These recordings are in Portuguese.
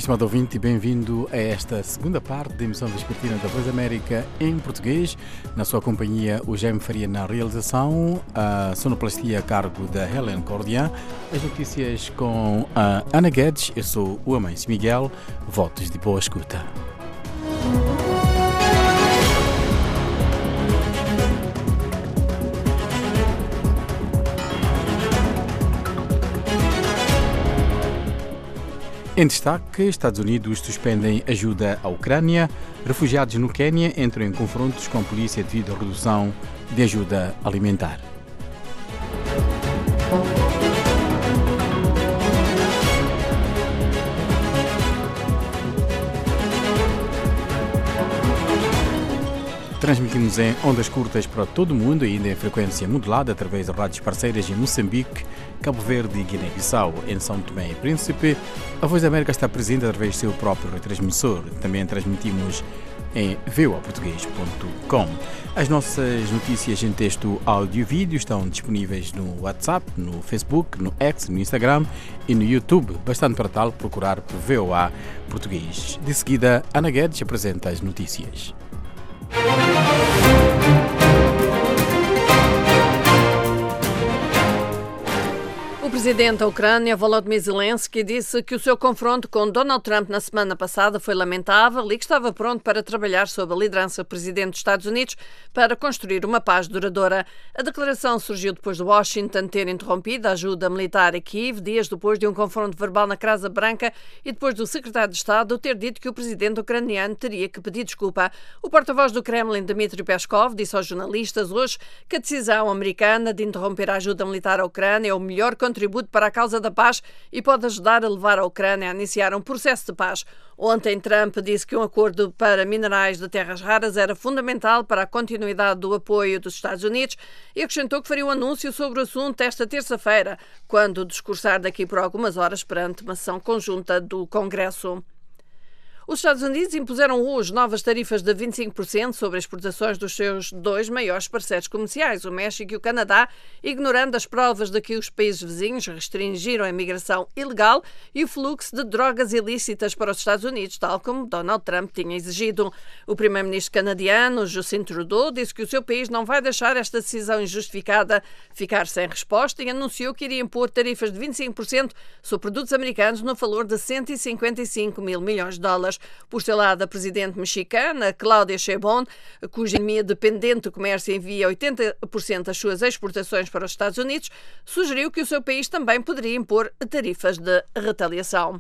estimado ouvinte, e bem-vindo a esta segunda parte da emissão vespertina da Voz América em português. Na sua companhia, o Jaime Faria na realização, a sonoplastia a cargo da Helen Cordian, as notícias com a Ana Guedes. Eu sou o Amâncio Miguel. Votos de boa escuta. Em destaque, Estados Unidos suspendem ajuda à Ucrânia, refugiados no Quênia entram em confrontos com a polícia devido à redução de ajuda alimentar. Transmitimos em ondas curtas para todo o mundo e ainda em frequência modulada através de rádios parceiras em Moçambique, Cabo Verde e Guiné-Bissau. Em São Tomé e Príncipe, a Voz da América está presente através do seu próprio retransmissor. Também transmitimos em voaportugues.com. As nossas notícias em texto, áudio e vídeo estão disponíveis no WhatsApp, no Facebook, no X, no Instagram e no YouTube. Bastante para tal procurar por VOA Português. De seguida, Ana Guedes apresenta as notícias. O presidente da Ucrânia, Volodymyr Zelensky, disse que o seu confronto com Donald Trump na semana passada foi lamentável e que estava pronto para trabalhar sob a liderança do presidente dos Estados Unidos para construir uma paz duradoura. A declaração surgiu depois de Washington ter interrompido a ajuda militar a Kiev, dias depois de um confronto verbal na Casa Branca e depois do secretário de Estado ter dito que o presidente ucraniano teria que pedir desculpa. O porta-voz do Kremlin, Dmitry Peskov, disse aos jornalistas hoje que a decisão americana de interromper a ajuda militar à Ucrânia é o melhor contributo para a causa da paz e pode ajudar a levar a Ucrânia a iniciar um processo de paz. Ontem, Trump disse que um acordo para minerais de terras raras era fundamental para a continuidade do apoio dos Estados Unidos e acrescentou que faria um anúncio sobre o assunto esta terça-feira, quando discursar daqui por algumas horas perante uma sessão conjunta do Congresso. Os Estados Unidos impuseram hoje novas tarifas de 25% sobre exportações dos seus dois maiores parceiros comerciais, o México e o Canadá, ignorando as provas de que os países vizinhos restringiram a imigração ilegal e o fluxo de drogas ilícitas para os Estados Unidos, tal como Donald Trump tinha exigido. O primeiro-ministro canadiano, Justin Trudeau, disse que o seu país não vai deixar esta decisão injustificada ficar sem resposta e anunciou que iria impor tarifas de 25% sobre produtos americanos no valor de 155 mil milhões de dólares. Por seu lado, a presidente mexicana, Claudia Sheinbaum, cuja economia dependente do comércio envia 80% das suas exportações para os Estados Unidos, sugeriu que o seu país também poderia impor tarifas de retaliação.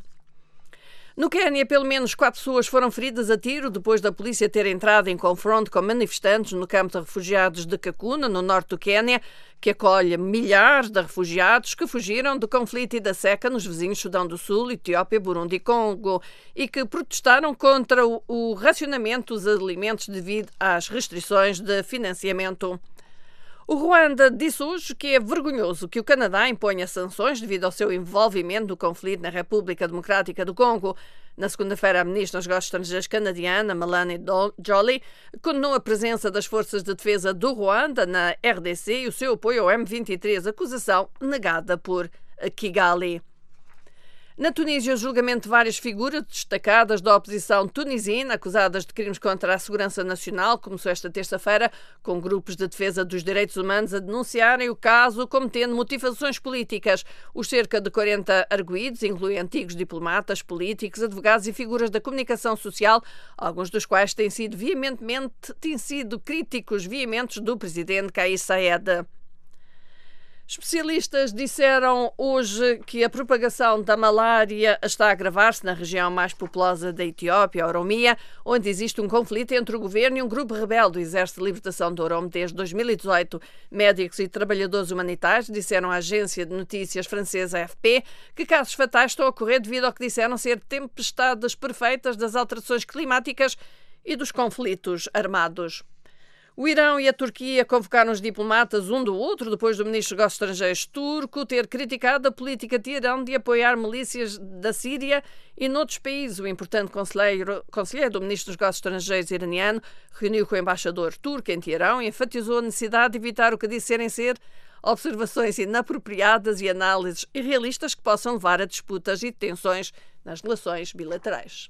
No Quênia, pelo menos 4 pessoas foram feridas a tiro depois da polícia ter entrado em confronto com manifestantes no campo de refugiados de Kakuma, no norte do Quênia, que acolhe milhares de refugiados que fugiram do conflito e da seca nos vizinhos Sudão do Sul, Etiópia, Burundi e Congo e que protestaram contra o racionamento dos alimentos devido às restrições de financiamento. O Ruanda disse hoje que é vergonhoso que o Canadá imponha sanções devido ao seu envolvimento no conflito na República Democrática do Congo. Na segunda-feira, a ministra dos Negócios Estrangeiros canadiana, Melanie Joly, condenou a presença das forças de defesa do Ruanda na RDC e o seu apoio ao M23, acusação negada por Kigali. Na Tunísia, o julgamento de várias figuras destacadas da oposição tunisina acusadas de crimes contra a segurança nacional começou esta terça-feira, com grupos de defesa dos direitos humanos a denunciarem o caso como tendo motivações políticas. Os cerca de 40 arguidos incluem antigos diplomatas, políticos, advogados e figuras da comunicação social, alguns dos quais têm sido críticos veementes do presidente Kais Saied. Especialistas disseram hoje que a propagação da malária está a agravar-se na região mais populosa da Etiópia, a Oromia, onde existe um conflito entre o governo e um grupo rebelde do Exército de Libertação do Oromo desde 2018. Médicos e trabalhadores humanitários disseram à agência de notícias francesa AFP que casos fatais estão a ocorrer devido ao que disseram ser tempestades perfeitas das alterações climáticas e dos conflitos armados. O Irão e a Turquia convocaram os diplomatas um do outro depois do ministro dos Negócios Estrangeiros turco ter criticado a política de Irão de apoiar milícias da Síria e noutros países. O importante conselheiro do ministro dos Negócios Estrangeiros iraniano reuniu com o embaixador turco em Teherão e enfatizou a necessidade de evitar o que disserem ser observações inapropriadas e análises irrealistas que possam levar a disputas e tensões nas relações bilaterais.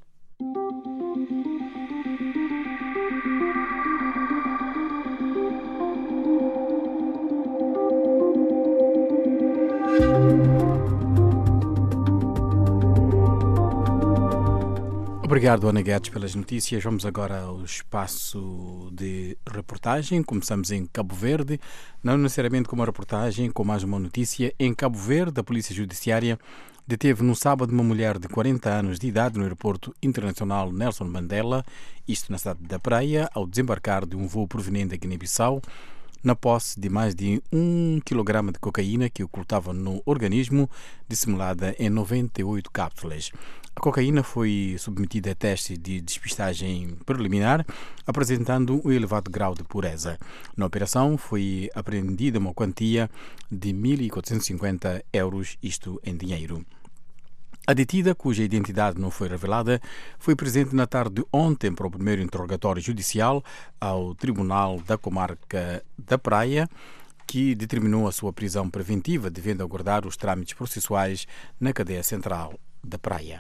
Obrigado, Ana Guedes, pelas notícias. Vamos agora ao espaço de reportagem. Começamos em Cabo Verde, não necessariamente com uma reportagem, com mais uma notícia. Em Cabo Verde, a Polícia Judiciária deteve no sábado uma mulher de 40 anos de idade no aeroporto internacional Nelson Mandela, isto na cidade da Praia, ao desembarcar de um voo proveniente da Guiné-Bissau, na posse de mais de 1 kg de cocaína que ocultava no organismo, dissimulada em 98 cápsulas. A cocaína foi submetida a testes de despistagem preliminar, apresentando um elevado grau de pureza. Na operação foi apreendida uma quantia de 1.450 euros, isto em dinheiro. A detida, cuja identidade não foi revelada, foi presente na tarde de ontem para o primeiro interrogatório judicial ao Tribunal da Comarca da Praia, que determinou a sua prisão preventiva, devendo aguardar os trâmites processuais na cadeia central da Praia.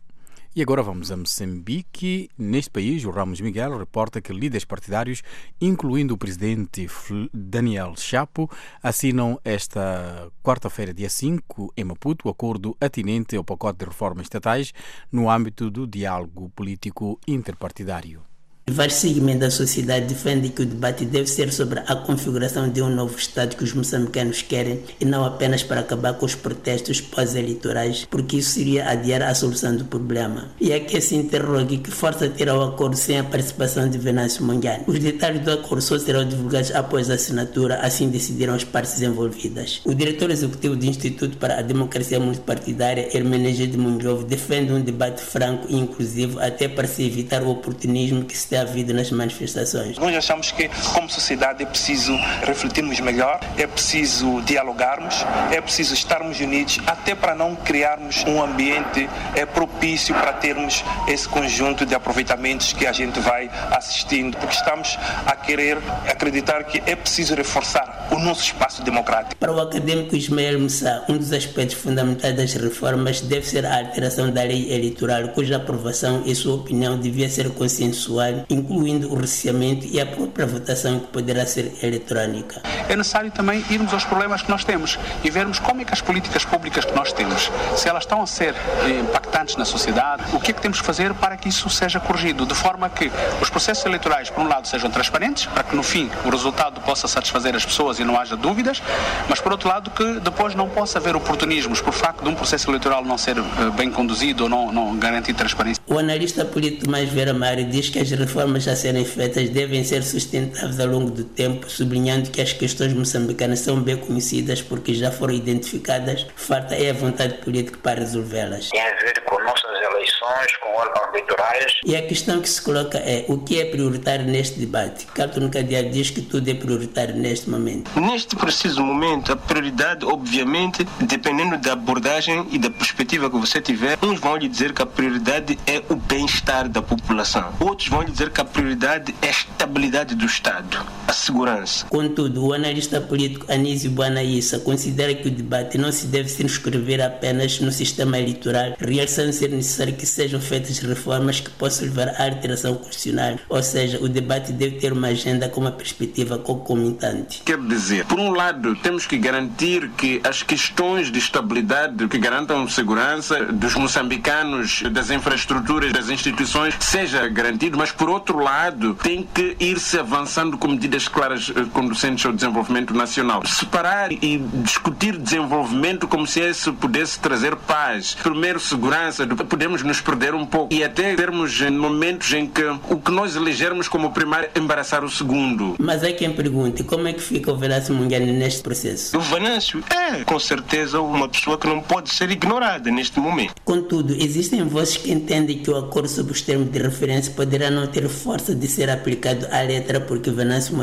E agora vamos a Moçambique. Neste país, o Ramos Miguel reporta que líderes partidários, incluindo o presidente Daniel Chapo, assinam esta quarta-feira, dia 5, em Maputo, o acordo atinente ao pacote de reformas estatais no âmbito do diálogo político interpartidário. Vários segmentos da sociedade defendem que o debate deve ser sobre a configuração de um novo Estado que os moçambicanos querem e não apenas para acabar com os protestos pós-eleitorais, porque isso seria adiar a solução do problema. E é que se interroga que força terá o acordo sem a participação de Venâncio Mondlane. Os detalhes do acordo só serão divulgados após a assinatura, assim decidiram as partes envolvidas. O diretor executivo do Instituto para a Democracia Multipartidária, Hermenegildo Munjove, defende um debate franco e inclusivo, até para se evitar o oportunismo que se tem havido nas manifestações. Nós achamos que, como sociedade, é preciso refletirmos melhor, é preciso dialogarmos, é preciso estarmos unidos, até para não criarmos um ambiente propício para termos esse conjunto de aproveitamentos que a gente vai assistindo, porque estamos a querer acreditar que é preciso reforçar o nosso espaço democrático. Para o académico Ismael Moussa, um dos aspectos fundamentais das reformas deve ser a alteração da lei eleitoral, cuja aprovação, em sua opinião, devia ser consensual, incluindo o receamento e a própria votação, que poderá ser eletrônica. É necessário também irmos aos problemas que nós temos e vermos como é que as políticas públicas que nós temos, se elas estão a ser impactantes na sociedade, o que é que temos que fazer para que isso seja corrigido, de forma que os processos eleitorais, por um lado, sejam transparentes, para que no fim o resultado possa satisfazer as pessoas e não haja dúvidas, mas por outro lado que depois não possa haver oportunismos por facto de um processo eleitoral não ser bem conduzido ou não garantir transparência. O analista político Tomás Vera Mário diz que as reformas a serem feitas devem ser sustentáveis ao longo do tempo, sublinhando que as questões moçambicanas são bem conhecidas porque já foram identificadas, falta é a vontade política para resolvê-las. Tem a ver com nossas eleições, com órgãos eleitorais. E a questão que se coloca é: o que é prioritário neste debate? Carton Cadeado diz que tudo é prioritário neste momento. Neste preciso momento, a prioridade, obviamente, dependendo da abordagem e da perspectiva que você tiver, uns vão lhe dizer que a prioridade é o bem-estar da população. Outros vão lhe dizer que a prioridade é a estabilidade do Estado, a segurança. Contudo, o analista político Anísio Buanaissa considera que o debate não se deve circunscrever apenas no sistema eleitoral, realçando ser necessário que sejam feitas reformas que possam levar à alteração constitucional, ou seja, o debate deve ter uma agenda com uma perspectiva concomitante. Quer dizer, por um lado, temos que garantir que as questões de estabilidade que garantam segurança dos moçambicanos, das infraestruturas, das instituições, seja garantido, mas por outro lado, tem que ir-se avançando com medidas claras conducentes ao desenvolvimento nacional. Separar e discutir desenvolvimento como se esse pudesse trazer paz, primeiro segurança, podemos nos perder um pouco e até termos momentos em que o que nós elegermos como primário embaraçar o segundo. Mas há quem pergunte como é que fica o Venâncio Mondlane neste processo. O Venâncio é, com certeza, uma pessoa que não pode ser ignorada neste momento. Contudo, existem vozes que entendem que o acordo sobre os termos de referência poderá não ter força de ser aplicado à letra porque Venâncio Mondlane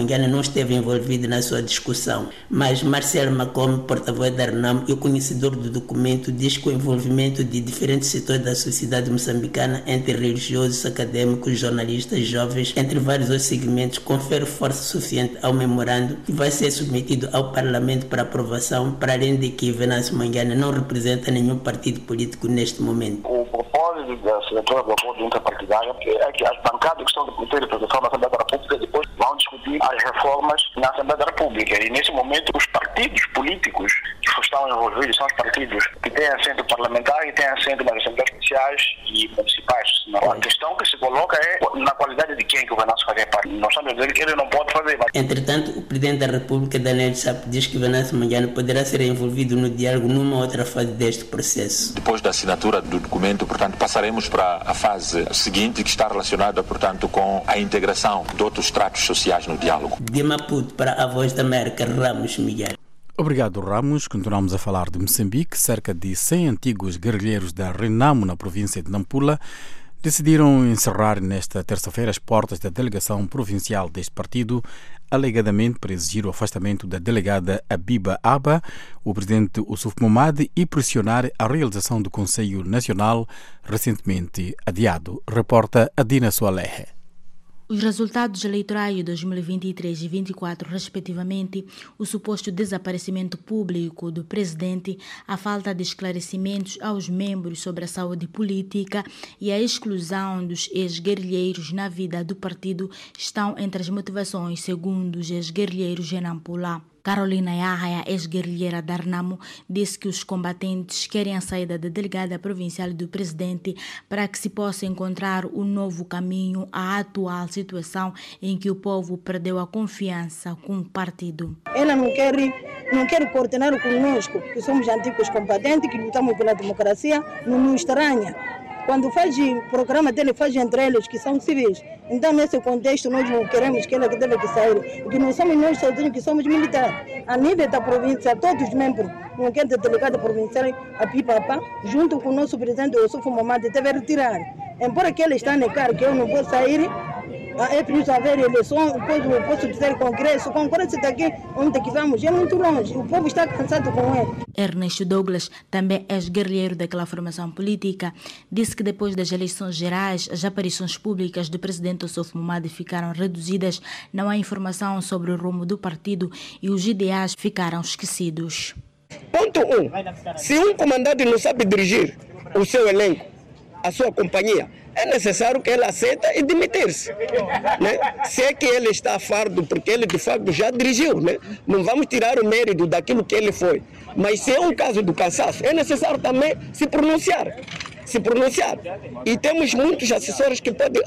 Mangana não esteve envolvido na sua discussão. Mas Marcelo Macome, porta-voz da RENAMO e o conhecedor do documento, diz que o envolvimento de diferentes setores da sociedade moçambicana, entre religiosos, acadêmicos, jornalistas, jovens, entre vários outros segmentos, confere força suficiente ao memorando que vai ser submetido ao Parlamento para aprovação, para além de que Venâncio Mangana não representa nenhum partido político neste momento. O propósito da assinatura do acordo interpartidário é que as bancadas que estão do Comitê de Proteção da Assembleia da República depois vão discutir as reformas na Assembleia da República. E nesse momento os partidos políticos que estão envolvidos são os partidos que têm assento parlamentar e têm assento nas Assembleias Provinciais e Municipais. Não, a questão que se coloca é na qualidade de quem que o Venâncio faz parte. Nós estamos a dizer que ele não pode fazer. Mas... Entretanto, o Presidente da República, Daniel Chapo, diz que Venâncio Mangana poderá ser envolvido no diálogo numa outra fase deste processo. Depois da assinatura do documento, portanto, passaremos para a fase seguinte, que está relacionada, portanto, com a integração de outros tratos sociais no diálogo. De Maputo para a Voz da América, Ramos Miguel. Obrigado, Ramos. Continuamos a falar de Moçambique. Cerca de 100 antigos guerrilheiros da RENAMO, na província de Nampula, decidiram encerrar nesta terça-feira as portas da delegação provincial deste partido, alegadamente para exigir o afastamento da delegada Abiba Aba, o presidente Oussouf Momade, e pressionar a realização do Conselho Nacional, recentemente adiado. Reporta Adina Soalehe. Os resultados eleitorais de 2023 e 2024, respectivamente, o suposto desaparecimento público do presidente, a falta de esclarecimentos aos membros sobre a saúde política e a exclusão dos ex-guerrilheiros na vida do partido estão entre as motivações, segundo os ex-guerrilheiros em Nampula. Carolina Yahya, ex-guerrilheira da RENAMO, disse que os combatentes querem a saída da delegada provincial do presidente para que se possa encontrar um novo caminho à atual situação em que o povo perdeu a confiança com o partido. Ela não quer coordenar conosco, que somos antigos combatentes, que lutamos pela democracia, não nos estranha. Quando faz programa dele, faz entre eles que são civis. Então, nesse contexto, nós não queremos que ela deve sair. Porque não somos nós sozinhos que somos militares. A nível da província, todos os membros, não quer ter delegado provincial, a Pipapa, junto com o nosso presidente Oussouf Momade, deve retirar. Embora que ele está a negar que eu não vou sair, é preciso haver eleição, posso dizer congresso daqui onde que vamos, é muito longe, o povo está cansado com ele. Ernesto Douglas, também ex-guerrilheiro daquela formação política, disse que depois das eleições gerais, as aparições públicas do presidente Oussouf Momade ficaram reduzidas, não há informação sobre o rumo do partido e os ideais ficaram esquecidos. Ponto 1. Se um comandante não sabe dirigir o seu elenco, a sua companhia, é necessário que ele aceite e demitir-se. Né? Se é que ele está a fardo, porque ele de facto já dirigiu, né? Não vamos tirar o mérito daquilo que ele foi. Mas se é um caso do cansaço, é necessário também se pronunciar. E temos muitos assessores que podem,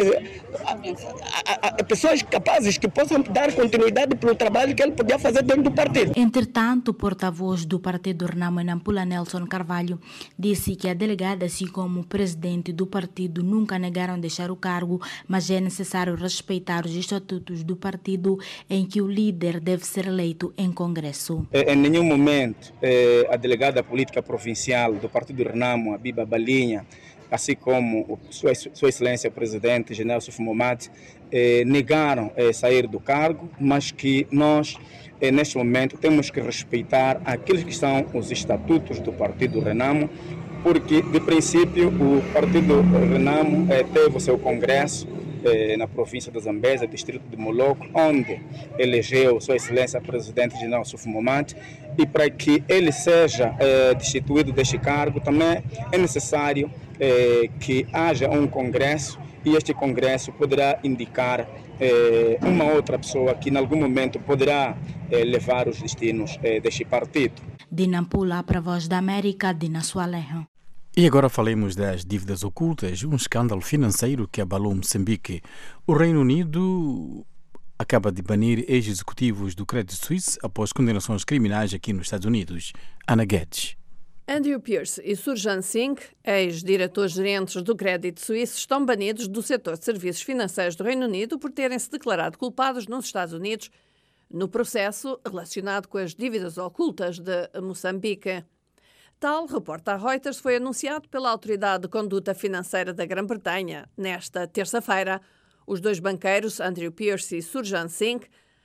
pessoas capazes que possam dar continuidade para o trabalho que ele podia fazer dentro do partido. Entretanto, o porta-voz do partido RENAMO em Nampula, Nelson Carvalho, disse que a delegada, assim como o presidente do partido, nunca negaram deixar o cargo, mas é necessário respeitar os estatutos do partido em que o líder deve ser eleito em Congresso. Em nenhum momento a delegada política provincial do partido RENAMO, Abiba Balinha, assim como Sua Excelência o Presidente General Oussouf Momade, negaram sair do cargo, mas que nós, neste momento, temos que respeitar aqueles que são os estatutos do partido RENAMO, porque, de princípio, o partido RENAMO teve o seu congresso na província da Zambésia, distrito de Moloco, onde elegeu Sua Excelência o Presidente General Oussouf Momade, e para que ele seja destituído deste cargo, também é necessário que haja um congresso, e este congresso poderá indicar uma outra pessoa que, em algum momento, poderá levar os destinos deste partido. De Nampula para a Voz da América, Dina Soalehe. E agora falemos das dívidas ocultas, um escândalo financeiro que abalou Moçambique. O Reino Unido acaba de banir ex-executivos do Credit Suisse após condenações criminais aqui nos Estados Unidos. Ana Guedes. Andrew Pierce e Surjan Singh, ex-diretores-gerentes do Credit Suisse, estão banidos do setor de serviços financeiros do Reino Unido por terem-se declarado culpados nos Estados Unidos no processo relacionado com as dívidas ocultas de Moçambique. Tal, reporta a Reuters, foi anunciado pela Autoridade de Conduta Financeira da Grã-Bretanha nesta terça-feira. Os dois banqueiros, Andrew Pierce e Surjan Singh,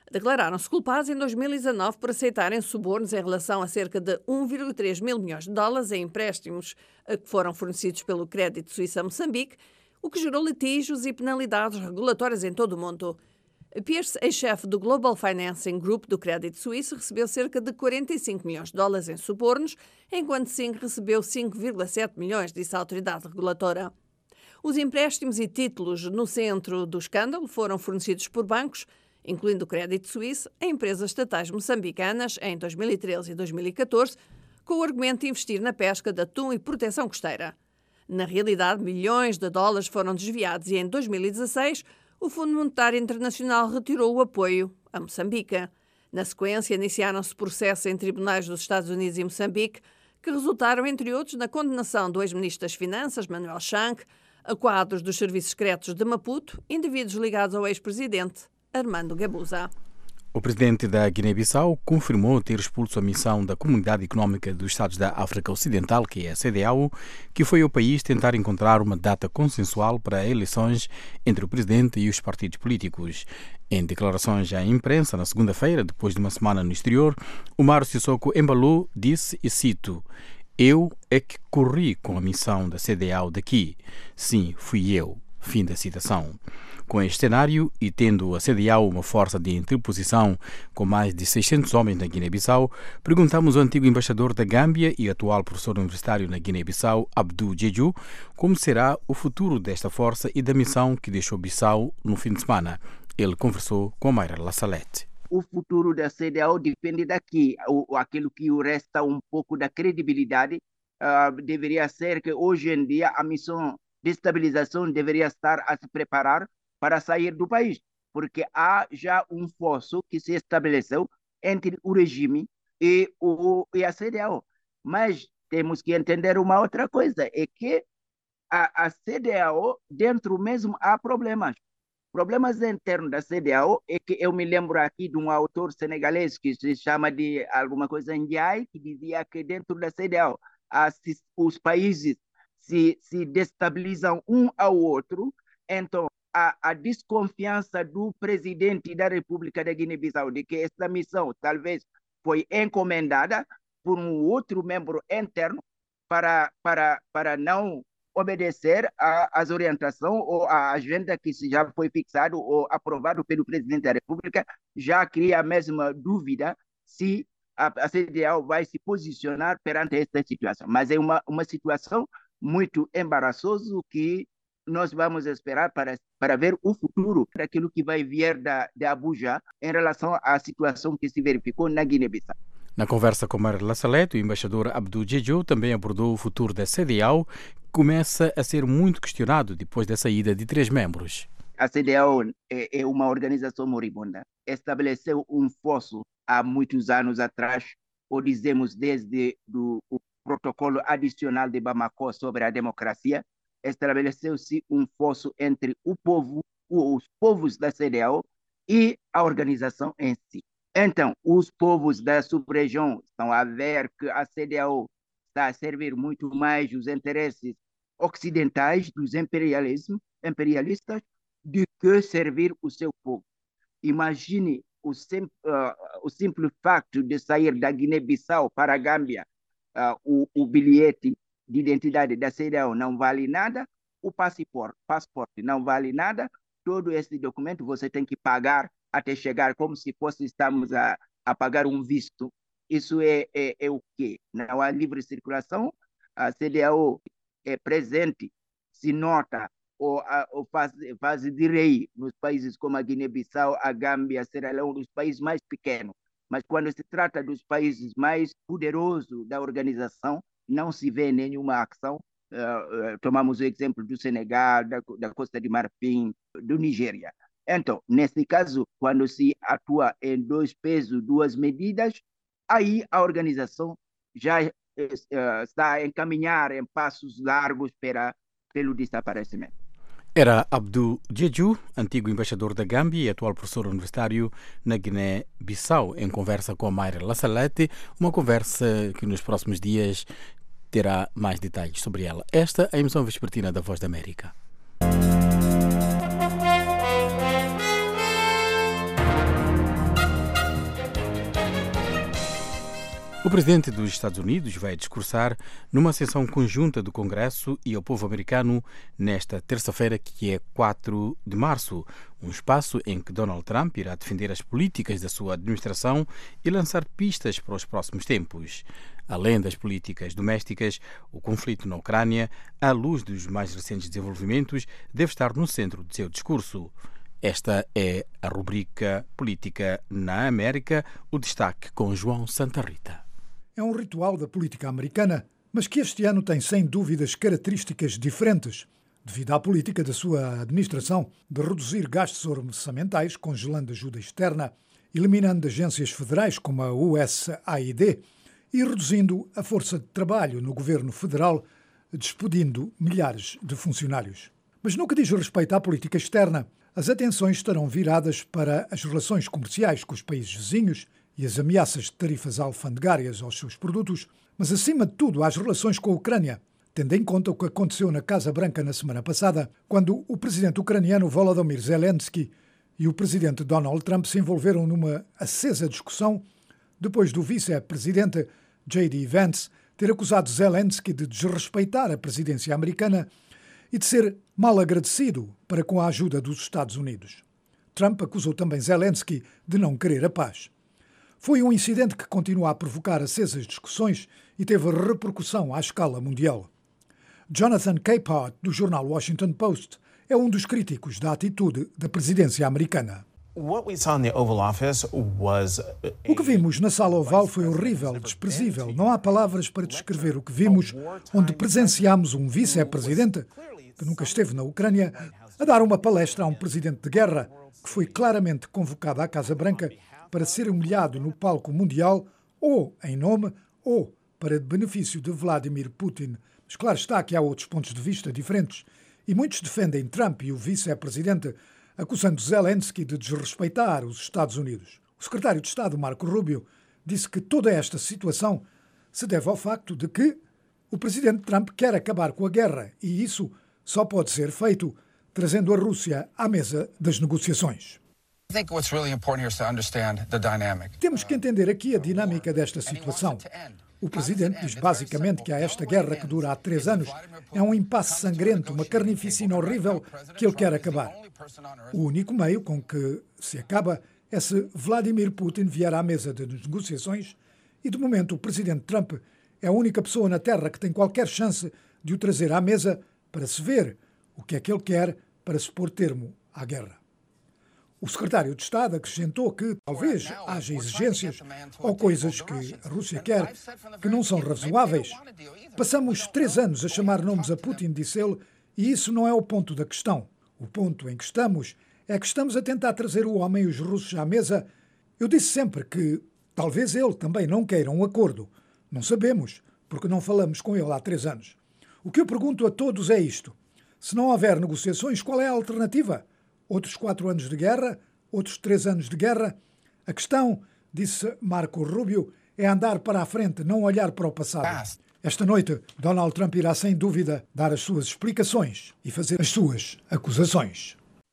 declararam-se culpados em 2019 por aceitarem subornos em relação a cerca de 1,3 mil milhões de dólares em empréstimos que foram fornecidos pelo Crédito Suíço a Moçambique, o que gerou litígios e penalidades regulatórias em todo o mundo. Pierce, ex-chefe do Global Financing Group do Crédito Suíço, recebeu cerca de 45 milhões de dólares em subornos, enquanto Singh recebeu 5,7 milhões, disse a autoridade regulatora. Os empréstimos e títulos no centro do escândalo foram fornecidos por bancos, incluindo o Crédito Suíço, a empresas estatais moçambicanas em 2013 e 2014, com o argumento de investir na pesca de atum e proteção costeira. Na realidade, milhões de dólares foram desviados e em 2016 o Fundo Monetário Internacional retirou o apoio a Moçambique. Na sequência, iniciaram-se processos em tribunais dos Estados Unidos e Moçambique, que resultaram, entre outros, na condenação do ex-ministro das Finanças, Manuel Shank, a quadros dos serviços secretos de Maputo, indivíduos ligados ao ex-presidente Armando Guebuza. O presidente da Guiné-Bissau confirmou ter expulso a missão da Comunidade Económica dos Estados da África Ocidental, que é a CEDEAO, que foi ao país tentar encontrar uma data consensual para eleições entre o presidente e os partidos políticos. Em declarações à imprensa na segunda-feira, depois de uma semana no exterior, Umaro Sissoko Embalo disse, e cito, "Eu é que corri com a missão da CEDEAO daqui. Sim, fui eu." Fim da citação. Com este cenário e tendo a CEDEAO uma força de interposição com mais de 600 homens na Guiné-Bissau, perguntamos ao antigo embaixador da Gâmbia e atual professor universitário na Guiné-Bissau, Abdou Djeju, como será o futuro desta força e da missão que deixou Bissau no fim de semana. Ele conversou com Mayra Lassalete. O futuro da CEDEAO depende daqui. Aquilo que resta um pouco da credibilidade deveria ser que hoje em dia a missão de estabilização deveria estar a se preparar para sair do país, porque há já um fosso que se estabeleceu entre o regime e a CEDEAO. Mas temos que entender uma outra coisa, é que a CEDEAO, dentro mesmo, há problemas. Problemas internos da CEDEAO é que eu me lembro aqui de um autor senegalês que se chama de alguma coisa Ndiaye, que dizia que dentro da CEDEAO os países se destabilizam um ao outro, então a desconfiança do presidente da República da Guiné-Bissau de que esta missão talvez foi encomendada por um outro membro interno para não obedecer às orientações ou à agenda que já foi fixado ou aprovado pelo presidente da República, já cria a mesma dúvida se a CEDEAO vai se posicionar perante esta situação. Mas é uma situação muito embaraçoso que nós vamos esperar para ver o futuro daquilo que vai vir de Abuja em relação à situação que se verificou na Guiné-Bissau. Na conversa com Mayra Lassalete, o embaixador Abdou Djeju também abordou o futuro da CEDEAO, que começa a ser muito questionado depois da saída de 3 membros. A CEDEAO é uma organização moribunda. Estabeleceu um fosso há muitos anos atrás, ou dizemos desde o protocolo adicional de Bamako sobre a democracia, estabeleceu-se um fosso entre o povo, os povos da CEDEAO e a organização em si. Então, os povos da sub-região estão a ver que a CEDEAO está a servir muito mais os interesses ocidentais dos imperialistas do que servir o seu povo. Imagine o simples facto de sair da Guiné-Bissau para a Gâmbia, o bilhete de identidade da CEDEAO não vale nada, o passaporte não vale nada, todo esse documento você tem que pagar até chegar, como se estamos a pagar um visto. Isso é o quê? Não há livre circulação, a CEDEAO é presente, se nota, ou faz de rei nos países como a Guiné-Bissau, a Gâmbia, a Sierra Leone, os países mais pequenos. Mas quando se trata dos países mais poderosos da organização, não se vê nenhuma ação. Tomamos o exemplo do Senegal, da Costa de Marfim, do Nigéria. Então, nesse caso, quando se atua em 2 pesos, 2 medidas, aí a organização já está a encaminhar em passos largos pelo desaparecimento. Era Abdou Djeju, antigo embaixador da Gâmbia e atual professor universitário na Guiné-Bissau, em conversa com a Mayra Lassalete, uma conversa que nos próximos dias terá mais detalhes sobre ela. Esta é a emissão vespertina da Voz da América. O presidente dos Estados Unidos vai discursar numa sessão conjunta do Congresso e ao povo americano nesta terça-feira, que é 4 de março, um espaço em que Donald Trump irá defender as políticas da sua administração e lançar pistas para os próximos tempos. Além das políticas domésticas, o conflito na Ucrânia, à luz dos mais recentes desenvolvimentos, deve estar no centro de seu discurso. Esta é a rubrica Política na América, o destaque com João Santa Rita. É um ritual da política americana, mas que este ano tem sem dúvidas características diferentes, devido à política da sua administração de reduzir gastos orçamentais, congelando ajuda externa, eliminando agências federais como a USAID e reduzindo a força de trabalho no governo federal, despedindo milhares de funcionários. Mas no que diz respeito à política externa, as atenções estarão viradas para as relações comerciais com os países vizinhos e as ameaças de tarifas alfandegárias aos seus produtos, mas acima de tudo às relações com a Ucrânia, tendo em conta o que aconteceu na Casa Branca na semana passada, quando o presidente ucraniano Volodymyr Zelensky e o presidente Donald Trump se envolveram numa acesa discussão depois do vice-presidente J.D. Vance ter acusado Zelensky de desrespeitar a presidência americana e de ser mal agradecido para com a ajuda dos Estados Unidos. Trump acusou também Zelensky de não querer a paz. Foi um incidente que continua a provocar acesas discussões e teve repercussão à escala mundial. Jonathan Capehart, do jornal Washington Post, é um dos críticos da atitude da presidência americana. O que vimos na sala oval foi horrível, desprezível. Não há palavras para descrever o que vimos, onde presenciámos um vice-presidente, que nunca esteve na Ucrânia, a dar uma palestra a um presidente de guerra, que foi claramente convocado à Casa Branca para ser humilhado no palco mundial, ou em nome, ou para benefício de Vladimir Putin. Mas claro está que há outros pontos de vista diferentes, e muitos defendem Trump e o vice-presidente, acusando Zelensky de desrespeitar os Estados Unidos. O secretário de Estado, Marco Rubio, disse que toda esta situação se deve ao facto de que o presidente Trump quer acabar com a guerra, e isso só pode ser feito trazendo a Rússia à mesa das negociações. Temos que entender aqui a dinâmica desta situação. O presidente diz basicamente que esta guerra que dura há 3 anos é um impasse sangrento, uma carnificina horrível que ele quer acabar. O único meio com que se acaba é se Vladimir Putin vier à mesa das negociações e, de momento, o presidente Trump é a única pessoa na Terra que tem qualquer chance de o trazer à mesa para se ver o que é que ele quer para se pôr termo à guerra. O secretário de Estado acrescentou que talvez haja exigências ou coisas que a Rússia quer que não são razoáveis. Passamos 3 anos a chamar nomes a Putin, disse ele, e isso não é o ponto da questão. O ponto em que estamos é que estamos a tentar trazer o homem e os russos à mesa. Eu disse sempre que talvez ele também não queira um acordo. Não sabemos, porque não falamos com ele há 3 anos. O que eu pergunto a todos é isto. Se não houver negociações, qual é a alternativa? Outros 4 anos de guerra? Outros 3 anos de guerra? A questão, disse Marco Rubio, é andar para a frente, não olhar para o passado. Esta noite, Donald Trump irá sem dúvida dar as suas explicações e fazer as suas acusações.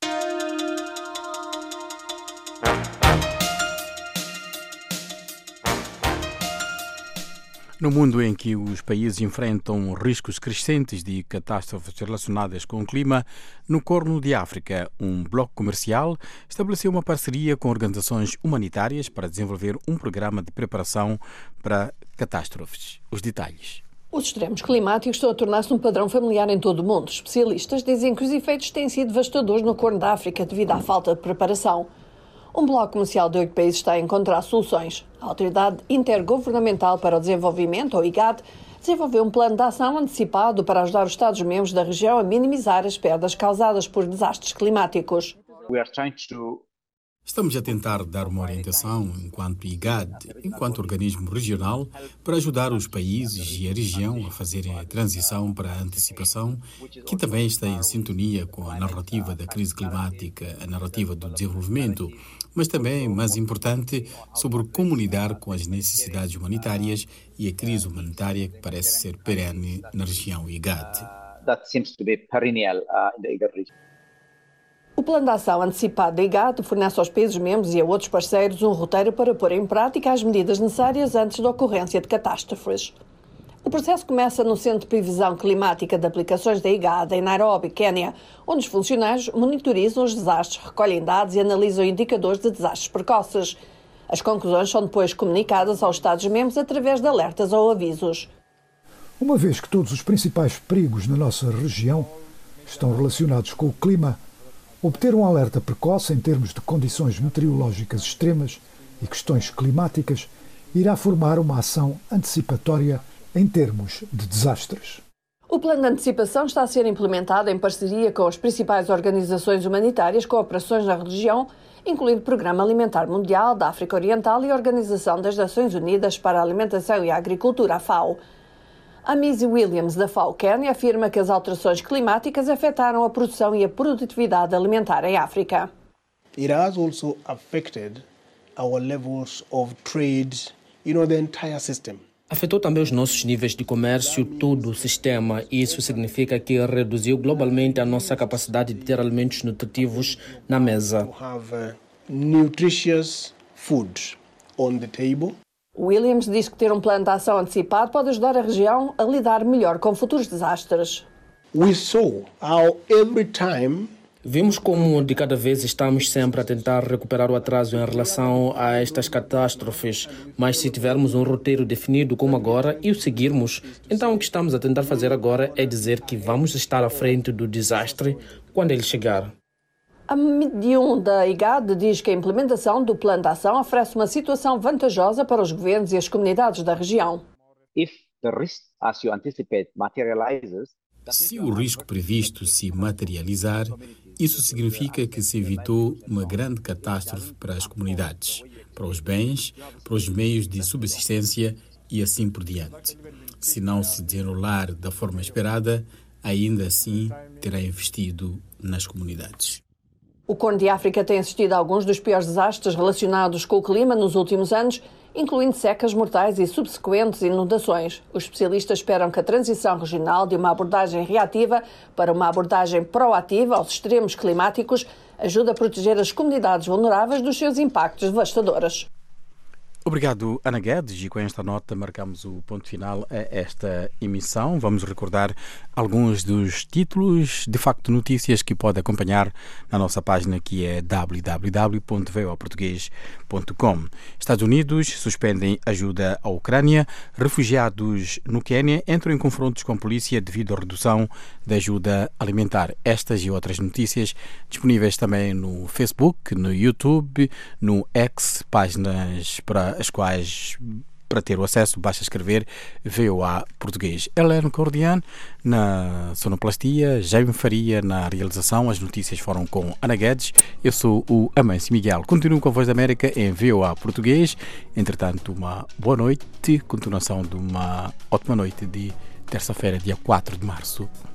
No mundo em que os países enfrentam riscos crescentes de catástrofes relacionadas com o clima, no Corno de África, um bloco comercial estabeleceu uma parceria com organizações humanitárias para desenvolver um programa de preparação para catástrofes. Os detalhes. Os extremos climáticos estão a tornar-se um padrão familiar em todo o mundo. Especialistas dizem que os efeitos têm sido devastadores no Corno da África devido à falta de preparação. Um bloco comercial de 8 países está a encontrar soluções. A Autoridade Intergovernamental para o Desenvolvimento, ou IGAD, desenvolveu um plano de ação antecipado para ajudar os Estados-membros da região a minimizar as perdas causadas por desastres climáticos. Estamos a tentar dar uma orientação enquanto IGAD, enquanto organismo regional, para ajudar os países e a região a fazerem a transição para a antecipação, que também está em sintonia com a narrativa da crise climática, a narrativa do desenvolvimento, mas também, mais importante, sobre como lidar com as necessidades humanitárias e a crise humanitária que parece ser perene na região IGAD. O Plano de Ação Antecipado da IGAD fornece aos países-membros e a outros parceiros um roteiro para pôr em prática as medidas necessárias antes da ocorrência de catástrofes. O processo começa no Centro de Previsão Climática de Aplicações da IGAD, em Nairobi, Quênia, onde os funcionários monitorizam os desastres, recolhem dados e analisam indicadores de desastres precoces. As conclusões são depois comunicadas aos Estados-membros através de alertas ou avisos. Uma vez que todos os principais perigos na nossa região estão relacionados com o clima, obter um alerta precoce em termos de condições meteorológicas extremas e questões climáticas irá formar uma ação antecipatória em termos de desastres. O plano de antecipação está a ser implementado em parceria com as principais organizações humanitárias com operações na região, incluindo o Programa Alimentar Mundial da África Oriental e a Organização das Nações Unidas para a Alimentação e a Agricultura, a FAO. A Missy Williams, da FAO Quênia, afirma que as alterações climáticas afetaram a produção e a produtividade alimentar em África. It has also affected our levels of trade, the entire system. Afetou também os nossos níveis de comércio, todo o sistema. Isso significa que reduziu globalmente a nossa capacidade de ter alimentos nutritivos na mesa. Nutritious food on the table. Williams diz que ter um plano de ação antecipado pode ajudar a região a lidar melhor com futuros desastres. We saw how every time Vimos como de cada vez estamos sempre a tentar recuperar o atraso em relação a estas catástrofes, mas se tivermos um roteiro definido como agora e o seguirmos, então o que estamos a tentar fazer agora é dizer que vamos estar à frente do desastre quando ele chegar. A medium da IGAD diz que a implementação do plano de ação oferece uma situação vantajosa para os governos e as comunidades da região. If the risk as you anticipate materializes, se o risco previsto se materializar, isso significa que se evitou uma grande catástrofe para as comunidades, para os bens, para os meios de subsistência e assim por diante. Se não se desenrolar da forma esperada, ainda assim terá investido nas comunidades. O Corno de África tem assistido a alguns dos piores desastres relacionados com o clima nos últimos anos, incluindo secas mortais e subsequentes inundações. Os especialistas esperam que a transição regional de uma abordagem reativa para uma abordagem proativa aos extremos climáticos ajude a proteger as comunidades vulneráveis dos seus impactos devastadores. Obrigado, Ana Guedes, e com esta nota marcamos o ponto final a esta emissão. Vamos recordar alguns dos títulos de facto notícias que pode acompanhar na nossa página, que é www.voaportugues.com. Estados Unidos suspendem ajuda à Ucrânia. Refugiados no Quênia entram em confrontos com a polícia devido à redução da ajuda alimentar. Estas e outras notícias disponíveis também no Facebook, no YouTube, no X, páginas para as quais, para ter o acesso, basta escrever VOA Português. Helena Cordian na sonoplastia, Jaime Faria na realização. As notícias foram com Ana Guedes. Eu sou o Amâncio Miguel. Continuo com a Voz da América em VOA Português. Entretanto, uma boa noite, continuação de uma ótima noite de terça-feira, dia 4 de março.